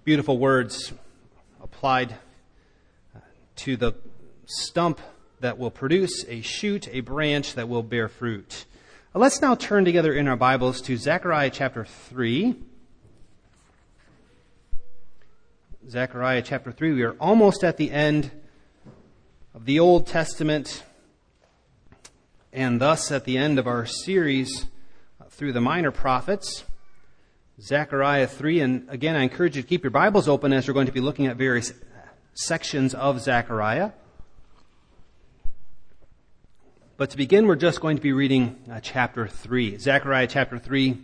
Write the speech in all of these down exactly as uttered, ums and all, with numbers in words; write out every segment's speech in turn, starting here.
Beautiful words applied to the stump that will produce a shoot, a branch that will bear fruit. Let's now turn together in our Bibles to Zechariah chapter three. Zechariah chapter three. We are almost at the end of the Old Testament and thus at the end of our series through the minor prophets. Zechariah three, and again I encourage you to keep your Bibles open as we're going to be looking at various sections of Zechariah. But to begin, we're just going to be reading uh, chapter three. Zechariah chapter three,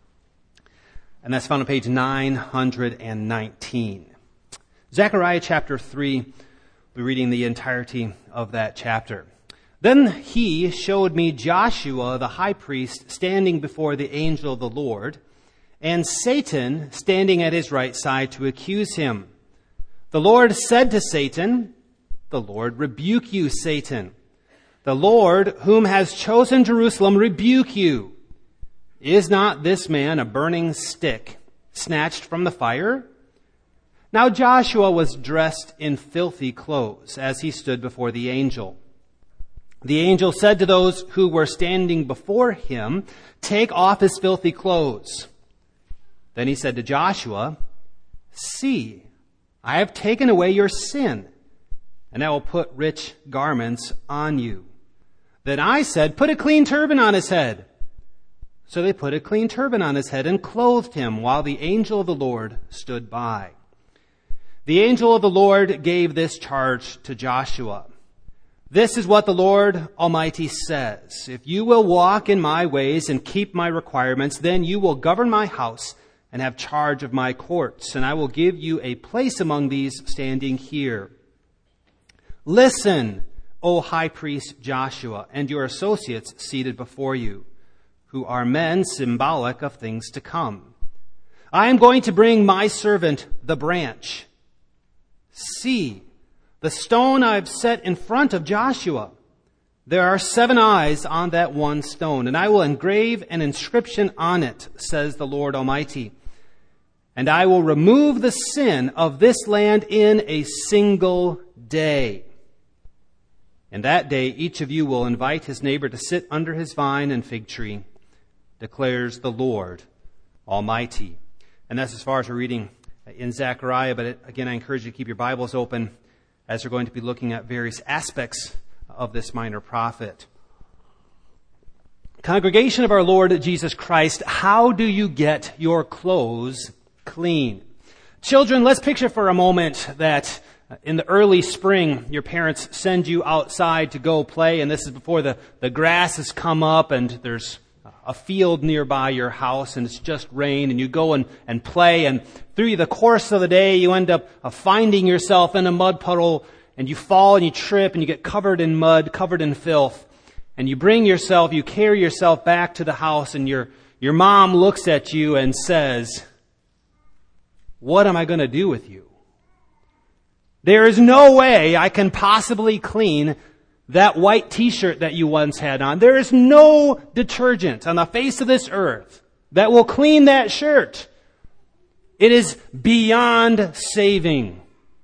and that's found on page nine hundred nineteen. Zechariah chapter three, we'll be reading the entirety of that chapter. Then he showed me Joshua the high priest standing before the angel of the Lord, and Satan standing at his right side to accuse him. The Lord said to Satan, "The Lord rebuke you, Satan. The Lord, whom has chosen Jerusalem, rebuke you. Is not this man a burning stick, snatched from the fire?" Now Joshua was dressed in filthy clothes as he stood before the angel. The angel said to those who were standing before him, "Take off his filthy clothes." Then he said to Joshua, "See, I have taken away your sin, and I will put rich garments on you." Then I said, "Put a clean turban on his head." So they put a clean turban on his head and clothed him, while the angel of the Lord stood by. The angel of the Lord gave this charge to Joshua. "This is what the Lord Almighty says. If you will walk in my ways and keep my requirements, then you will govern my house and have charge of my courts, and I will give you a place among these standing here. Listen, O high priest Joshua, and your associates seated before you, who are men symbolic of things to come. I am going to bring my servant, the branch. See, the stone I have set in front of Joshua. There are seven eyes on that one stone, and I will engrave an inscription on it, says the Lord Almighty. And I will remove the sin of this land in a single day. And that day each of you will invite his neighbor to sit under his vine and fig tree, declares the Lord Almighty." And that's as far as we're reading in Zechariah, but it, again I encourage you to keep your Bibles open as we're going to be looking at various aspects of this minor prophet. Congregation of our Lord Jesus Christ, how do you get your clothes clean? Children, let's picture for a moment that in the early spring, your parents send you outside to go play, and this is before the, the grass has come up and there's a field nearby your house and it's just rain, and you go and, and play, and through the course of the day you end up uh, finding yourself in a mud puddle, and you fall and you trip and you get covered in mud, covered in filth, and you bring yourself, you carry yourself back to the house, and your, your mom looks at you and says, "What am I going to do with you? There is no way I can possibly clean that white t-shirt that you once had on. There is no detergent on the face of this earth that will clean that shirt. It is beyond saving."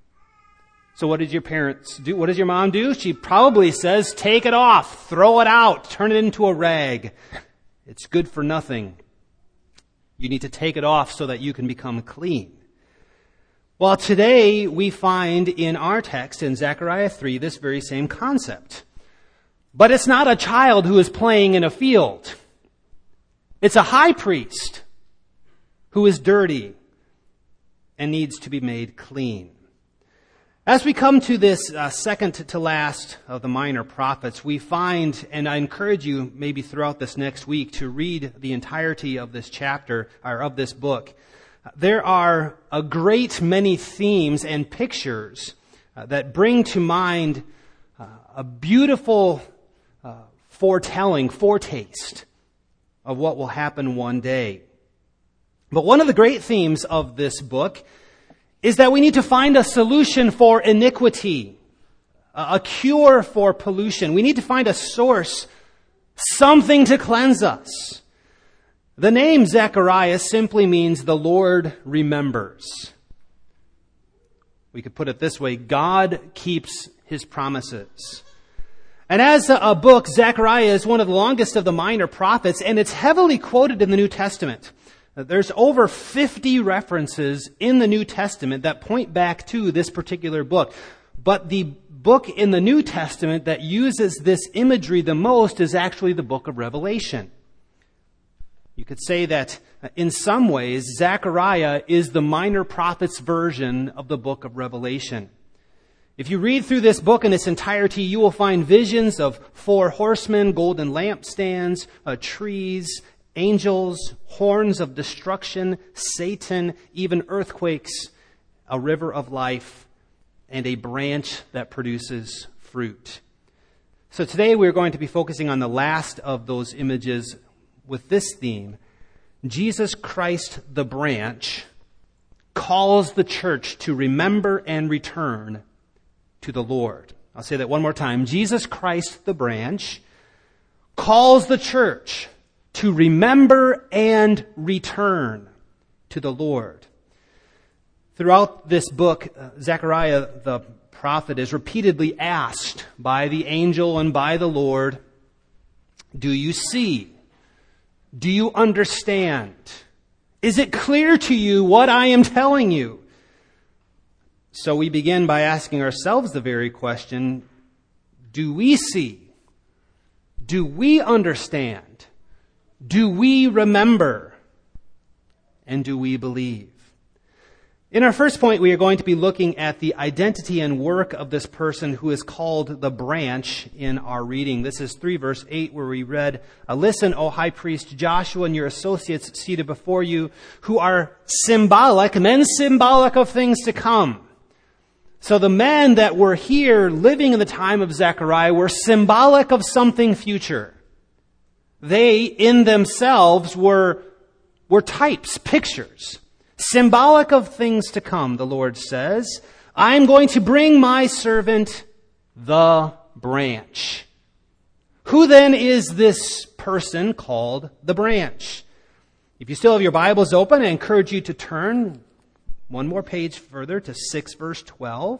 So what did your parents do? What does your mom do? She probably says, "Take it off, throw it out, turn it into a rag. It's good for nothing. You need to take it off so that you can become clean." Well, today we find in our text in Zechariah three this very same concept. But it's not a child who is playing in a field. It's a high priest who is dirty and needs to be made clean. As we come to this uh, second to last of the minor prophets, we find, and I encourage you maybe throughout this next week to read the entirety of this chapter, or of this book. There are a great many themes and pictures uh, that bring to mind uh, a beautiful uh, foretelling, foretaste of what will happen one day. But one of the great themes of this book is that we need to find a solution for iniquity, a cure for pollution. We need to find a source, something to cleanse us. The name Zechariah simply means the Lord remembers. We could put it this way: God keeps his promises. And as a book, Zechariah is one of the longest of the minor prophets, and it's heavily quoted in the New Testament. There's over fifty references in the New Testament that point back to this particular book. But the book in the New Testament that uses this imagery the most is actually the book of Revelation. You could say that in some ways, Zechariah is the minor prophet's version of the book of Revelation. If you read through this book in its entirety, you will find visions of four horsemen, golden lampstands, uh, trees, angels, horns of destruction, Satan, even earthquakes, a river of life, and a branch that produces fruit. So today we're going to be focusing on the last of those images with this theme: Jesus Christ the branch calls the church to remember and return to the Lord. I'll say that one more time. Jesus Christ the branch calls the church to remember and return to the Lord. Throughout this book, Zechariah the prophet is repeatedly asked by the angel and by the Lord, do you see? Do you understand? Is it clear to you what I am telling you? So we begin by asking ourselves the very question, do we see? Do we understand? Do we remember? And do we believe? In our first point, we are going to be looking at the identity and work of this person who is called the branch in our reading. This is three verse eight, where we read, "Listen, O high priest Joshua and your associates seated before you, who are symbolic, men symbolic of things to come." So the men that were here living in the time of Zechariah were symbolic of something future. They, in themselves, were, were types, pictures, symbolic of things to come, the Lord says. I'm going to bring my servant, the branch. Who then is this person called the branch? If you still have your Bibles open, I encourage you to turn one more page further to six verse twelve.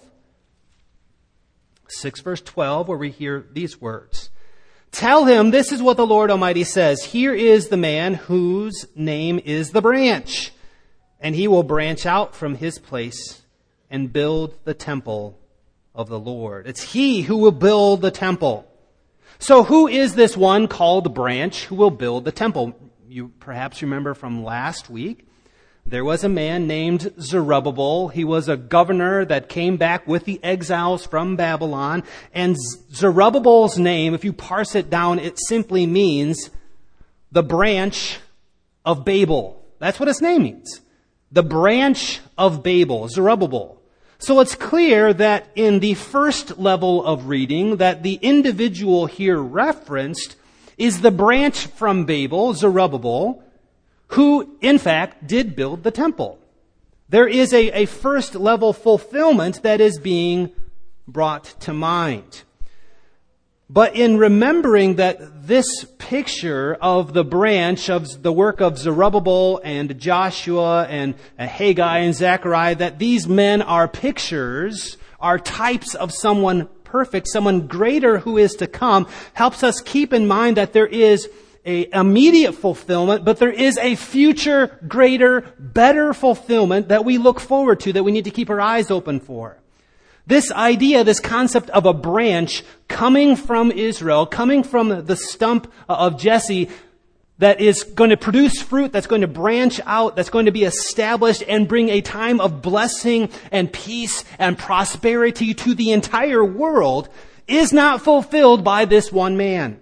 six verse twelve, where we hear these words. Tell him, this is what the Lord Almighty says. Here is the man whose name is the branch, and he will branch out from his place and build the temple of the Lord. It's he who will build the temple. So who is this one called the branch who will build the temple? You perhaps remember from last week, there was a man named Zerubbabel. He was a governor that came back with the exiles from Babylon. And Zerubbabel's name, if you parse it down, it simply means the branch of Babel. That's what his name means. The branch of Babel, Zerubbabel. So it's clear that in the first level of reading, that the individual here referenced is the branch from Babel, Zerubbabel, who, in fact, did build the temple. There is a, a first level fulfillment that is being brought to mind. But in remembering that this picture of the branch of the work of Zerubbabel and Joshua and Haggai and Zechariah, that these men are pictures, are types of someone perfect, someone greater who is to come, helps us keep in mind that there is a immediate fulfillment, but there is a future, greater, better fulfillment that we look forward to, that we need to keep our eyes open for. This idea, this concept of a branch coming from Israel, coming from the stump of Jesse, that is going to produce fruit, that's going to branch out, that's going to be established and bring a time of blessing and peace and prosperity to the entire world, is not fulfilled by this one man.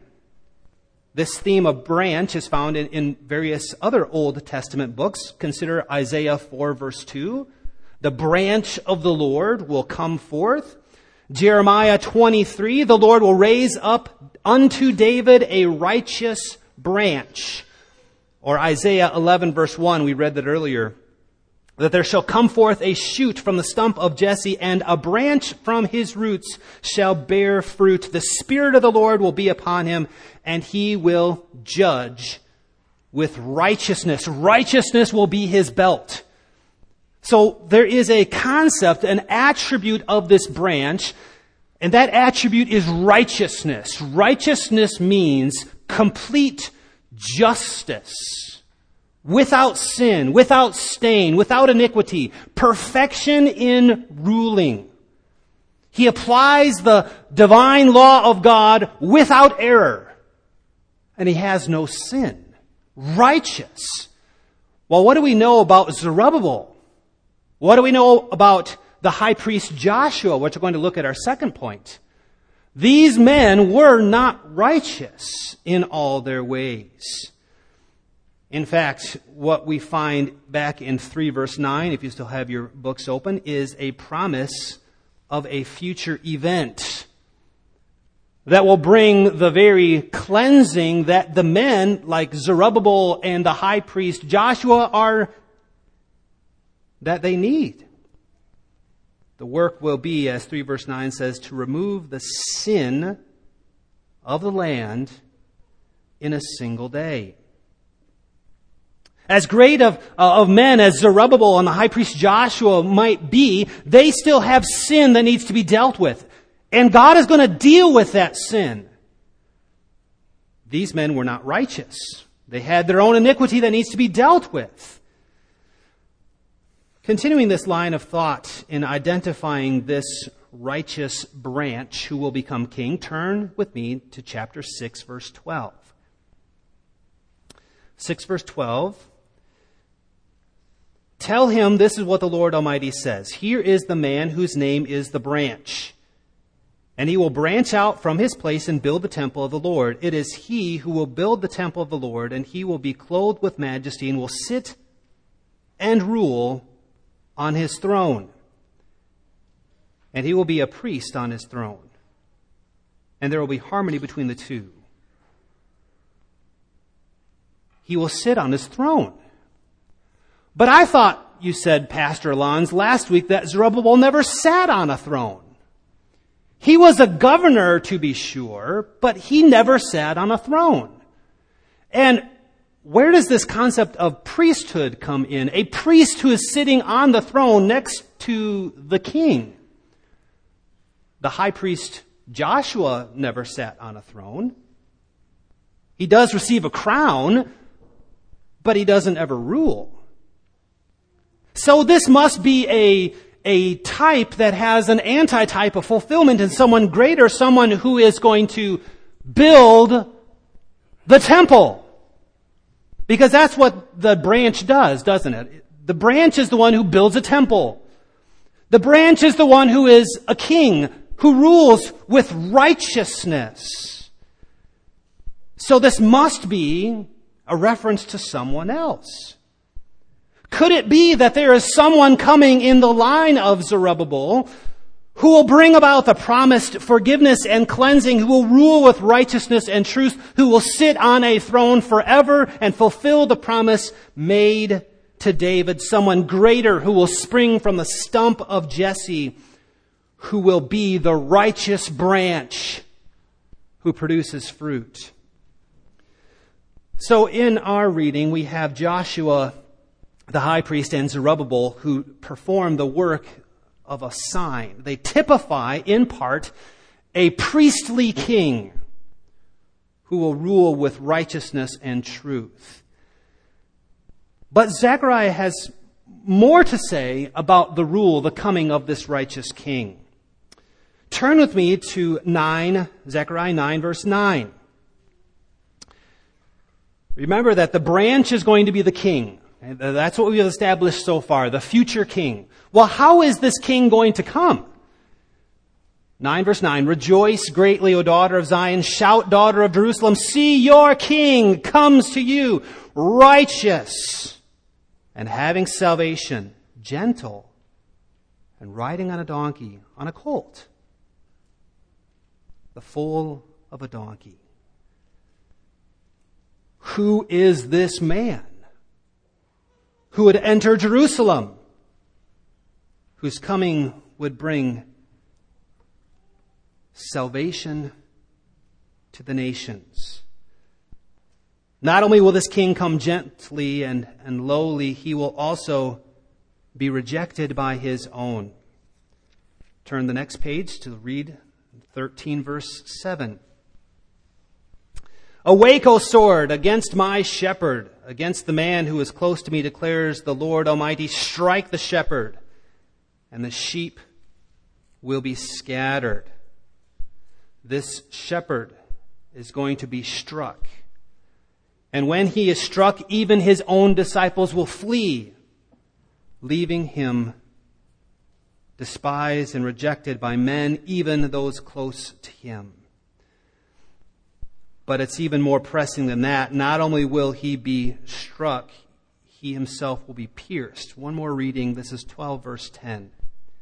This theme of branch is found in, in various other Old Testament books. Consider Isaiah four verse two. The branch of the Lord will come forth. Jeremiah twenty-three, the Lord will raise up unto David a righteous branch. Or Isaiah eleven verse one, we read that earlier. That there shall come forth a shoot from the stump of Jesse, and a branch from his roots shall bear fruit. The Spirit of the Lord will be upon him, and he will judge with righteousness. Righteousness will be his belt. So there is a concept, an attribute of this branch, and that attribute is righteousness. Righteousness means complete justice, without sin, without stain, without iniquity, perfection in ruling. He applies the divine law of God without error, and he has no sin. Righteous. Well, what do we know about Zerubbabel? What do we know about the high priest Joshua, which we're going to look at our second point? These men were not righteous in all their ways. In fact, what we find back in three verse nine, if you still have your books open, is a promise of a future event that will bring the very cleansing that the men like Zerubbabel and the high priest Joshua are, that they need. The work will be, as three verse nine says, to remove the sin of the land in a single day. As great of, uh, of men as Zerubbabel and the high priest Joshua might be, they still have sin that needs to be dealt with. And God is going to deal with that sin. These men were not righteous. They had their own iniquity that needs to be dealt with. Continuing this line of thought in identifying this righteous branch who will become king, turn with me to chapter six, verse twelve. six, verse twelve. Tell him this is what the Lord Almighty says. Here is the man whose name is the branch. And he will branch out from his place and build the temple of the Lord. It is he who will build the temple of the Lord, and he will be clothed with majesty and will sit and rule on his throne. And he will be a priest on his throne. And there will be harmony between the two. He will sit on his throne. But I thought you said, Pastor Lons, last week that Zerubbabel never sat on a throne. He was a governor, to be sure, but he never sat on a throne. And where does this concept of priesthood come in? A priest who is sitting on the throne next to the king. The high priest Joshua never sat on a throne. He does receive a crown, but he doesn't ever rule. So this must be a, a type that has an antitype of fulfillment in someone greater, someone who is going to build the temple. Because that's what the branch does, doesn't it? The branch is the one who builds a temple. The branch is the one who is a king, who rules with righteousness. So this must be a reference to someone else. Could it be that there is someone coming in the line of Zerubbabel who will bring about the promised forgiveness and cleansing, who will rule with righteousness and truth, who will sit on a throne forever and fulfill the promise made to David, someone greater who will spring from the stump of Jesse, who will be the righteous branch who produces fruit. So in our reading, we have Joshua, the high priest, and Zerubbabel who perform the work of a sign. They typify, in part, a priestly king who will rule with righteousness and truth. But Zechariah has more to say about the rule, the coming of this righteous king. Turn with me to nine, Zechariah nine, verse nine. Remember that the branch is going to be the king. And that's what we've established so far, the future king. Well, how is this king going to come? nine verse nine, rejoice greatly, O daughter of Zion. Shout, daughter of Jerusalem. See, your king comes to you, righteous and having salvation, gentle and riding on a donkey, on a colt, the foal of a donkey. Who is this man who would enter Jerusalem, whose coming would bring salvation to the nations? Not only will this king come gently and, and lowly, he will also be rejected by his own. Turn the next page to read thirteen, verse seven. Awake, O sword, against my shepherd, against the man who is close to me, declares the Lord Almighty. Strike the shepherd, and the sheep will be scattered. This shepherd is going to be struck. And when he is struck, even his own disciples will flee, leaving him despised and rejected by men, even those close to him. But it's even more pressing than that. Not only will he be struck, he himself will be pierced. One more reading. This is twelve, verse ten.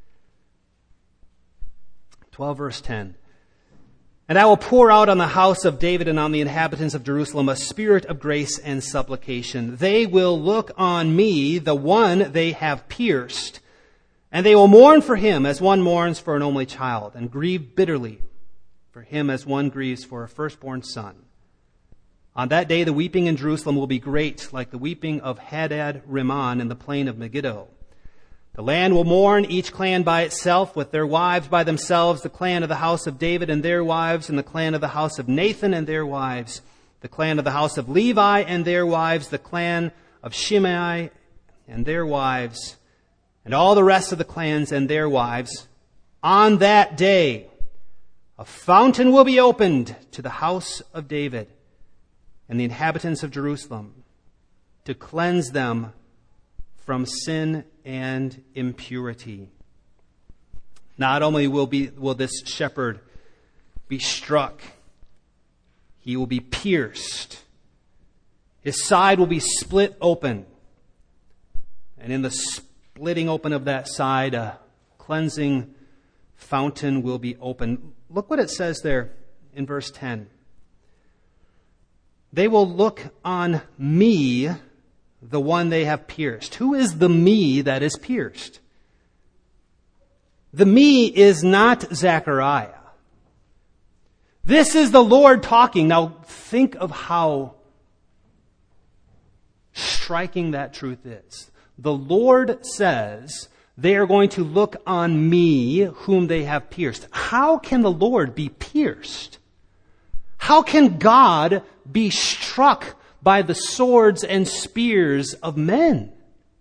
twelve, verse ten. And I will pour out on the house of David and on the inhabitants of Jerusalem a spirit of grace and supplication. They will look on me, the one they have pierced, and they will mourn for him as one mourns for an only child, and grieve bitterly for him as one grieves for a firstborn son. On that day the weeping in Jerusalem will be great, like the weeping of Hadad Rimmon in the plain of Megiddo. The land will mourn, each clan by itself, with their wives by themselves, the clan of the house of David and their wives, and the clan of the house of Nathan and their wives, the clan of the house of Levi and their wives, the clan of Shimei and their wives, and all the rest of the clans and their wives. On that day, a fountain will be opened to the house of David and the inhabitants of Jerusalem to cleanse them from sin and impurity. Not only will be will this shepherd be struck, he will be pierced. His side will be split open. And in the splitting open of that side, a cleansing fountain will be opened. Look what it says there in verse ten. They will look on me, the one they have pierced. Who is the me that is pierced? The me is not Zechariah. This is the Lord talking. Now think of how striking that truth is. The Lord says they are going to look on me whom they have pierced. How can the Lord be pierced? How can God be struck by the swords and spears of men?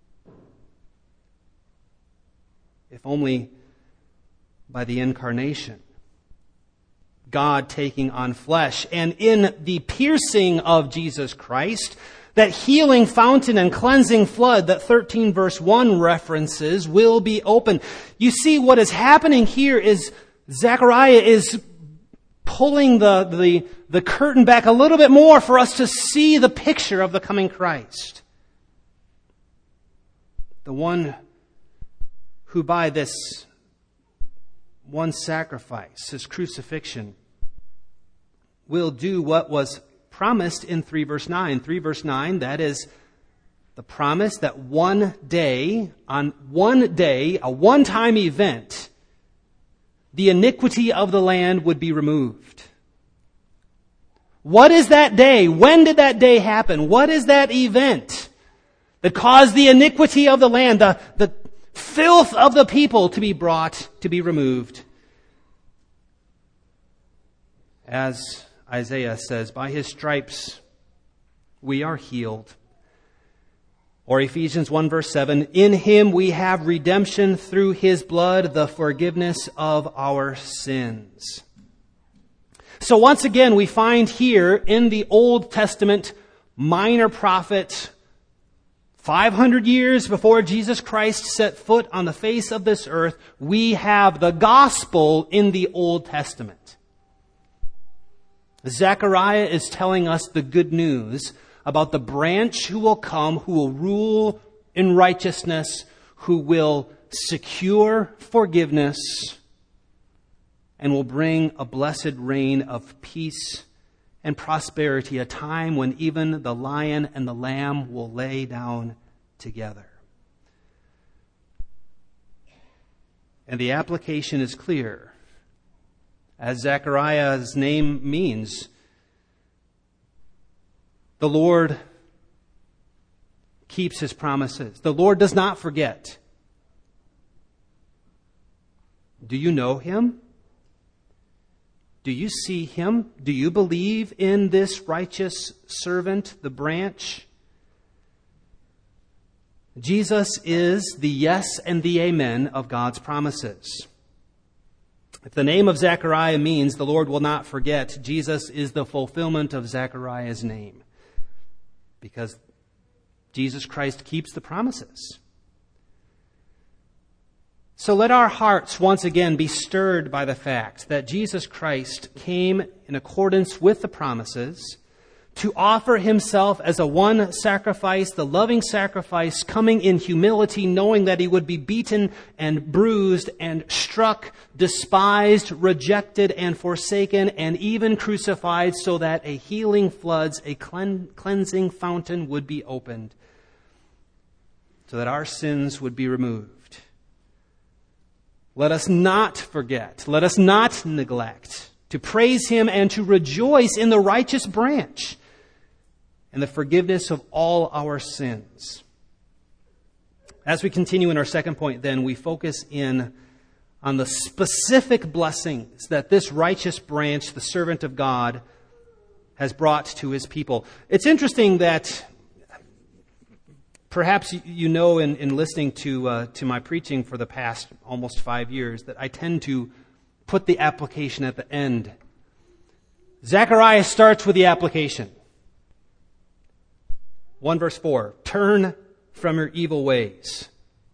If only by the incarnation. God taking on flesh. And in the piercing of Jesus Christ, that healing fountain and cleansing flood that thirteen verse one references will be open. You see, what is happening here is Zechariah is pulling the, the, the curtain back a little bit more for us to see the picture of the coming Christ. The one who by this one sacrifice, his crucifixion, will do what was promised in three verse nine. three verse nine, that is the promise that one day, on one day, a one-time event, the iniquity of the land would be removed. What is that day? When did that day happen? What is that event that caused the iniquity of the land, the, the filth of the people to be brought, to be removed? As Isaiah says, by his stripes we are healed. Or Ephesians one verse seven, in him we have redemption through his blood, the forgiveness of our sins. So once again, we find here in the Old Testament minor prophet, five hundred years before Jesus Christ set foot on the face of this earth, we have the gospel in the Old Testament. Zechariah is telling us the good news about the branch who will come, who will rule in righteousness, who will secure forgiveness, and will bring a blessed reign of peace and prosperity, a time when even the lion and the lamb will lay down together. And the application is clear. As Zechariah's name means, the Lord keeps his promises. The Lord does not forget. Do you know him? Do you see him? Do you believe in this righteous servant, the branch? Jesus is the yes and the amen of God's promises. If the name of Zechariah means the Lord will not forget, Jesus is the fulfillment of Zechariah's name, because Jesus Christ keeps the promises. So let our hearts once again be stirred by the fact that Jesus Christ came in accordance with the promises to offer himself as a one sacrifice, the loving sacrifice, coming in humility, knowing that he would be beaten and bruised and struck, despised, rejected and forsaken, and even crucified, so that a healing floods, a cleansing fountain would be opened, so that our sins would be removed. Let us not forget, let us not neglect to praise him and to rejoice in the righteous branch and the forgiveness of all our sins. As we continue in our second point, then, we focus in on the specific blessings that this righteous branch, the servant of God, has brought to his people. It's interesting that perhaps you know in, in listening to uh, to my preaching for the past almost five years that I tend to put the application at the end. Zechariah starts with the application. one verse four, turn from your evil ways.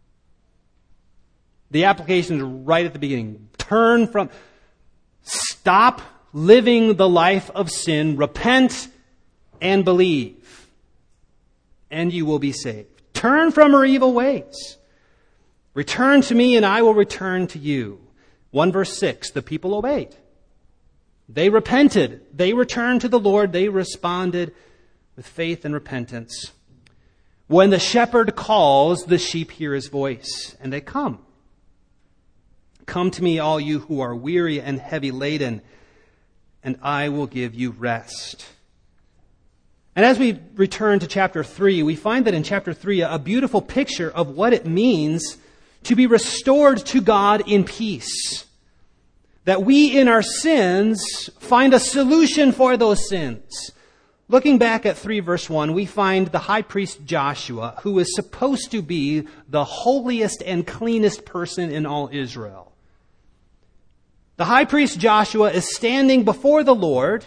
The application is right at the beginning. Turn from, stop living the life of sin, repent and believe, and you will be saved. Turn from your evil ways. Return to me and I will return to you. one verse six, the people obeyed. They repented. They returned to the Lord. They responded with faith and repentance. When the shepherd calls, the sheep hear his voice, and they come. Come to me, all you who are weary and heavy laden, and I will give you rest. And as we return to chapter three, we find that in chapter three, a beautiful picture of what it means to be restored to God in peace. That we in our sins find a solution for those sins. Looking back at three verse one, we find the high priest Joshua, who is supposed to be the holiest and cleanest person in all Israel. The high priest Joshua is standing before the Lord,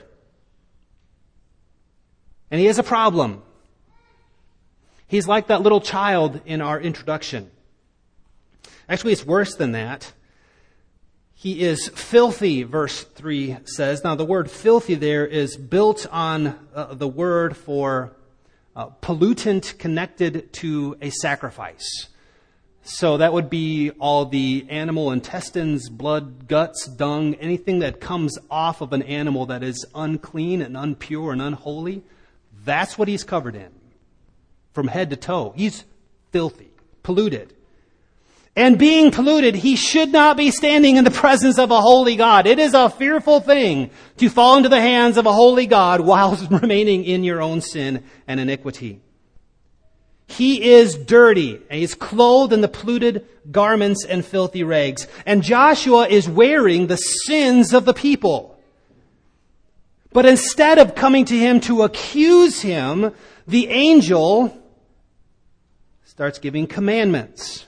and he has a problem. He's like that little child in our introduction. Actually, it's worse than that. He is filthy, verse three says. Now, the word filthy there is built on uh, the word for uh, pollutant connected to a sacrifice. So that would be all the animal intestines, blood, guts, dung, anything that comes off of an animal that is unclean and unpure and unholy. That's what he's covered in, from head to toe. He's filthy, polluted. And being polluted, he should not be standing in the presence of a holy God. It is a fearful thing to fall into the hands of a holy God while remaining in your own sin and iniquity. He is dirty, and he's clothed in the polluted garments and filthy rags. And Joshua is wearing the sins of the people. But instead of coming to him to accuse him, the angel starts giving commandments.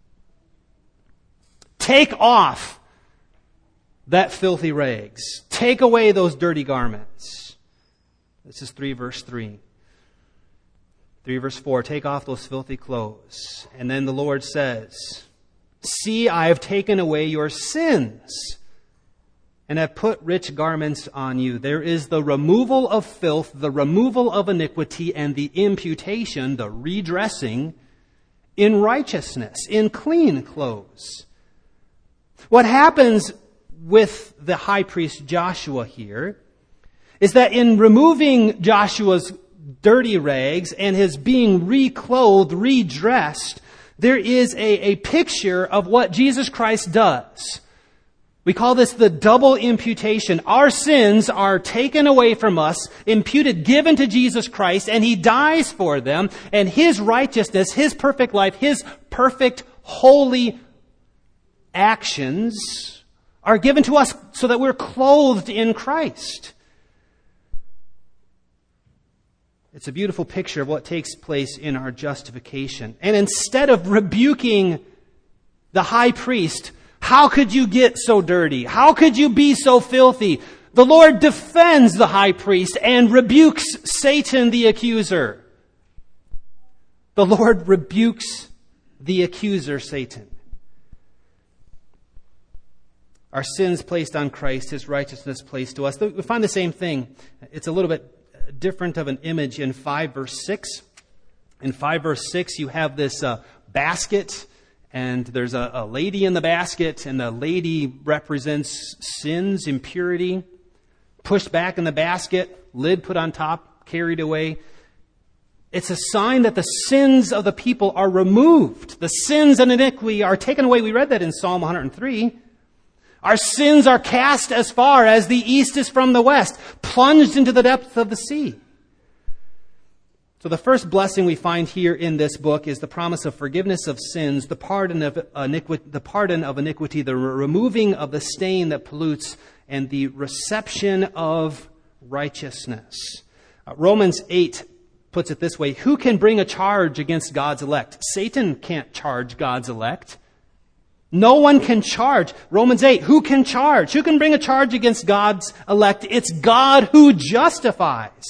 Take off that filthy rags. Take away those dirty garments. This is three verse three. three verse four, take off those filthy clothes. And then the Lord says, see, I have taken away your sins and have put rich garments on you. There is the removal of filth, the removal of iniquity, and the imputation, the redressing, in righteousness, in clean clothes. What happens with the high priest Joshua here is that in removing Joshua's dirty rags and his being reclothed, redressed, there is a, a picture of what Jesus Christ does. We call this the double imputation. Our sins are taken away from us, imputed, given to Jesus Christ, and he dies for them. And his righteousness, his perfect life, his perfect, holy actions are given to us so that we're clothed in Christ. It's a beautiful picture of what takes place in our justification. And instead of rebuking the high priest, how could you get so dirty? How could you be so filthy? The Lord defends the high priest and rebukes Satan the accuser. The Lord rebukes the accuser, Satan. Our sins placed on Christ, His righteousness placed to us. We find the same thing. It's a little bit different of an image in five verse six. In five verse six, you have this uh, basket, and there's a, a lady in the basket, and the lady represents sins, impurity, pushed back in the basket, lid put on top, carried away. It's a sign that the sins of the people are removed. The sins and iniquity are taken away. We read that in Psalm one hundred three. Our sins are cast as far as the east is from the west, plunged into the depths of the sea. So the first blessing we find here in this book is the promise of forgiveness of sins, the pardon of iniquity, the pardon of iniquity, the removing of the stain that pollutes, and the reception of righteousness. Uh, Romans eight puts it this way: who can bring a charge against God's elect? Satan can't charge God's elect. No one can charge. Romans eight, who can charge? Who can bring a charge against God's elect? It's God who justifies.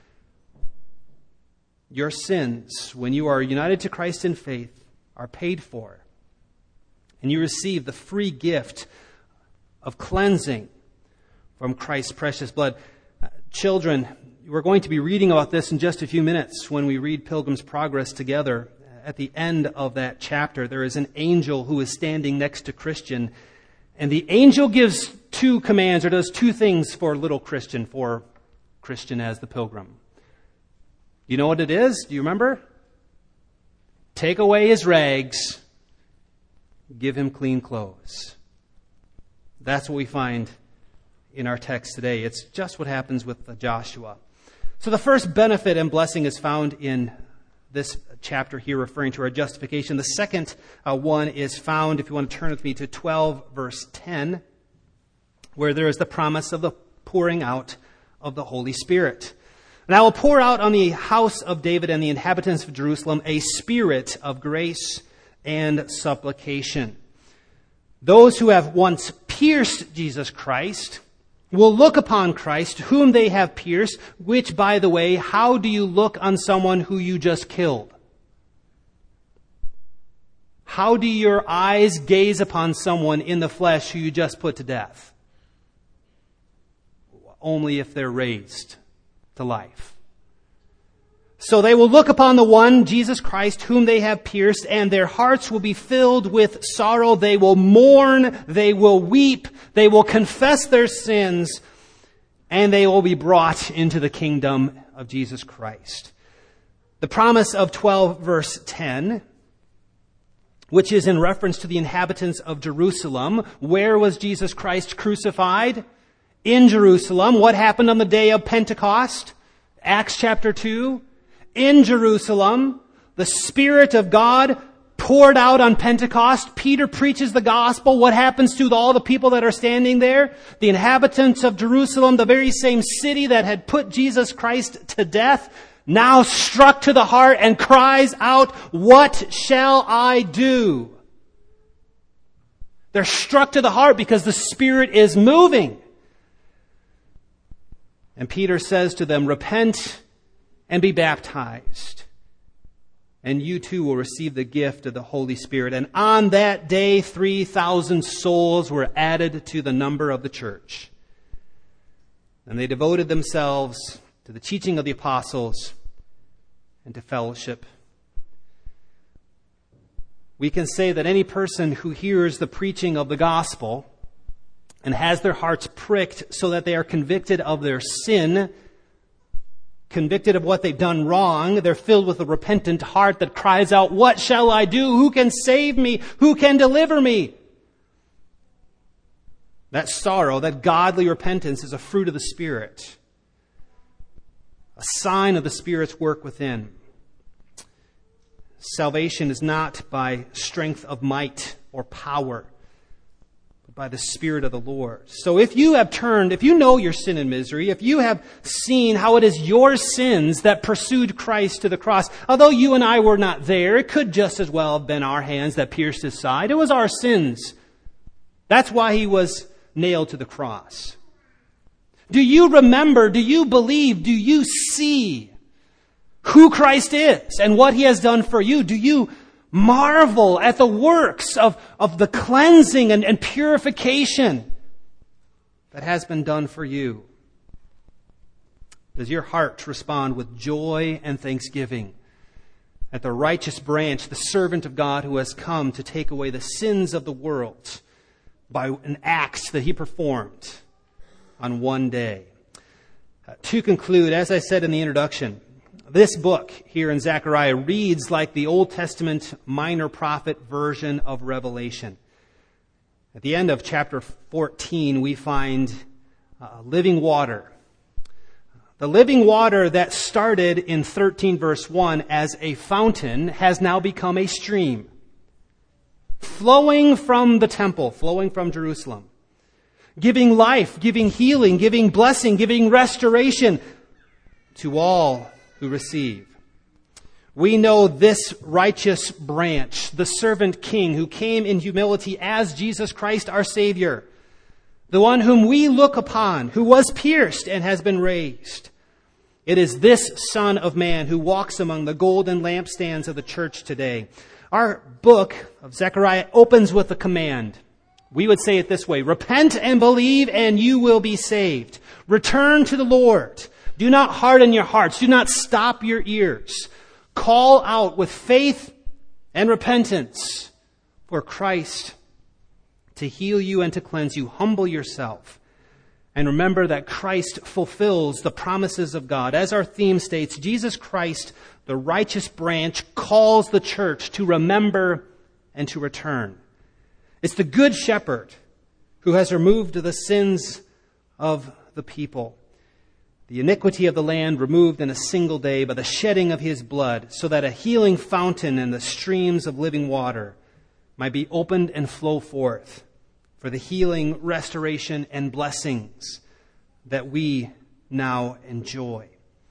Your sins, when you are united to Christ in faith, are paid for. And you receive the free gift of cleansing from Christ's precious blood. Uh, children, we're going to be reading about this in just a few minutes when we read Pilgrim's Progress together. At the end of that chapter, there is an angel who is standing next to Christian. And the angel gives two commands, or does two things for little Christian, for Christian as the pilgrim. You know what it is? Do you remember? Take away his rags, give him clean clothes. That's what we find in our text today. It's just what happens with Joshua. So the first benefit and blessing is found in this chapter here, referring to our justification. The second uh, one is found, if you want to turn with me to twelve, verse ten, where there is the promise of the pouring out of the Holy Spirit. And I will pour out on the house of David and the inhabitants of Jerusalem a spirit of grace and supplication. Those who have once pierced Jesus Christ will look upon Christ, whom they have pierced, which, by the way, how do you look on someone who you just killed? How do your eyes gaze upon someone in the flesh who you just put to death? Only if they're raised to life. So they will look upon the one, Jesus Christ, whom they have pierced, and their hearts will be filled with sorrow. They will mourn, they will weep, they will confess their sins, and they will be brought into the kingdom of Jesus Christ. The promise of twelve, verse ten, which is in reference to the inhabitants of Jerusalem. Where was Jesus Christ crucified? In Jerusalem. What happened on the day of Pentecost? Acts chapter two. In Jerusalem, the Spirit of God poured out on Pentecost. Peter preaches the gospel. What happens to all the people that are standing there? The inhabitants of Jerusalem, the very same city that had put Jesus Christ to death, now struck to the heart and cries out, "What shall I do?" They're struck to the heart because the Spirit is moving. And Peter says to them, "Repent and be baptized, and you too will receive the gift of the Holy Spirit." And on that day, three thousand souls were added to the number of the church. And they devoted themselves to the teaching of the apostles and to fellowship. We can say that any person who hears the preaching of the gospel and has their hearts pricked so that they are convicted of their sin, convicted of what they've done wrong, they're filled with a repentant heart that cries out, "What shall I do? Who can save me? Who can deliver me?" That sorrow, that godly repentance is a fruit of the Spirit, a sign of the Spirit's work within. Salvation is not by strength of might or power, by the Spirit of the Lord. So if you have turned, if you know your sin and misery, if you have seen how it is your sins that pursued Christ to the cross, although you and I were not there, it could just as well have been our hands that pierced his side. It was our sins. That's why he was nailed to the cross. Do you remember, do you believe, do you see who Christ is and what he has done for you? Do you marvel at the works of, of the cleansing and, and purification that has been done for you? Does your heart respond with joy and thanksgiving at the righteous branch, the servant of God who has come to take away the sins of the world by an act that he performed on one day? Uh, to conclude, as I said in the introduction, this book here in Zechariah reads like the Old Testament minor prophet version of Revelation. At the end of chapter fourteen, we find uh, living water. The living water that started in thirteen verse one as a fountain has now become a stream, flowing from the temple, flowing from Jerusalem, giving life, giving healing, giving blessing, giving restoration to all who receive. We know this righteous branch, the servant king who came in humility as Jesus Christ our Savior, the one whom we look upon, who was pierced and has been raised. It is this Son of Man who walks among the golden lampstands of the church today. Our book of Zechariah opens with a command. We would say it this way: repent and believe and you will be saved. Return to the Lord. Do not harden your hearts. Do not stop your ears. Call out with faith and repentance for Christ to heal you and to cleanse you. Humble yourself. And remember that Christ fulfills the promises of God. As our theme states, Jesus Christ, the righteous branch, calls the church to remember and to return. It's the good shepherd who has removed the sins of the people, the iniquity of the land removed in a single day by the shedding of his blood, so that a healing fountain and the streams of living water might be opened and flow forth for the healing, restoration, and blessings that we now enjoy.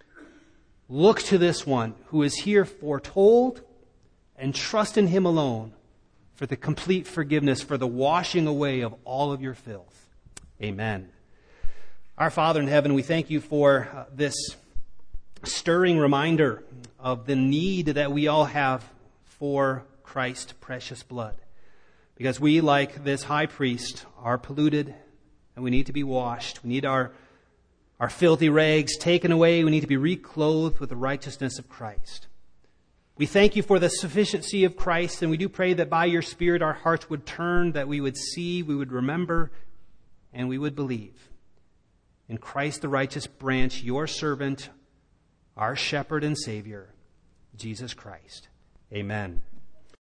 Look to this one who is here foretold and trust in him alone for the complete forgiveness, for the washing away of all of your filth. Amen. Our Father in heaven, we thank you for uh, this stirring reminder of the need that we all have for Christ's precious blood. Because we, like this high priest, are polluted and we need to be washed. We need our, our filthy rags taken away. We need to be reclothed with the righteousness of Christ. We thank you for the sufficiency of Christ, and we do pray that by your Spirit our hearts would turn, that we would see, we would remember, and we would believe. In Christ the righteous branch, your servant, our shepherd and Savior, Jesus Christ. Amen.